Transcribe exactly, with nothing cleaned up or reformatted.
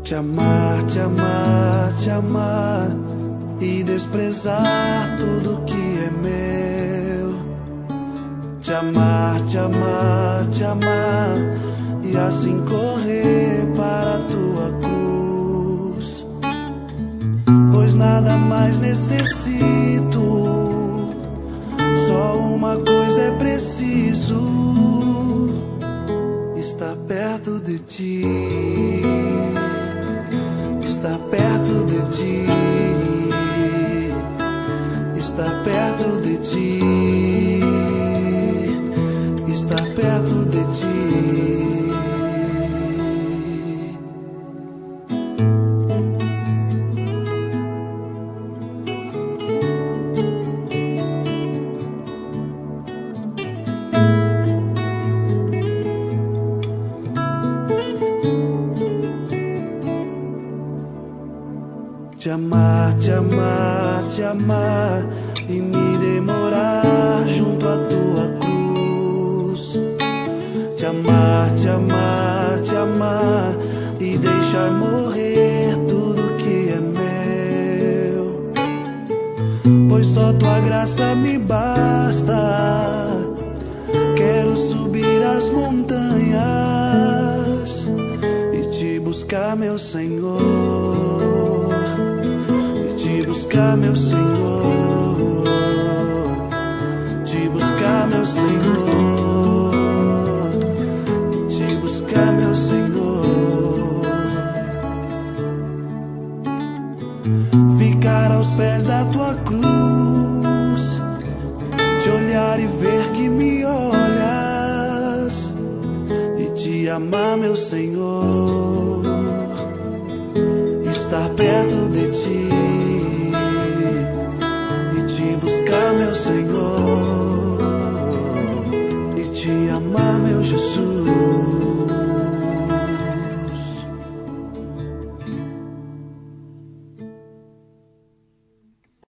Te amar, te amar, te amar e desprezar tudo que é meu. Te amar, te amar, te amar e assim correr para a tua cruz. Pois nada mais necessito, só uma coisa é preciso: estar perto de ti. Estar perto de ti, estar perto de ti, estar perto de ti. Te amar, te amar, te amar e me demorar junto à tua cruz. Te amar, te amar, te amar e deixar morrer tudo que é meu. Pois só tua graça me basta. Quero subir as montanhas e te buscar, meu Senhor. Te buscar, meu Senhor, te buscar, meu Senhor, te buscar, meu Senhor. Ficar aos pés da tua cruz, te olhar e ver que me olhas, e te amar, meu Senhor.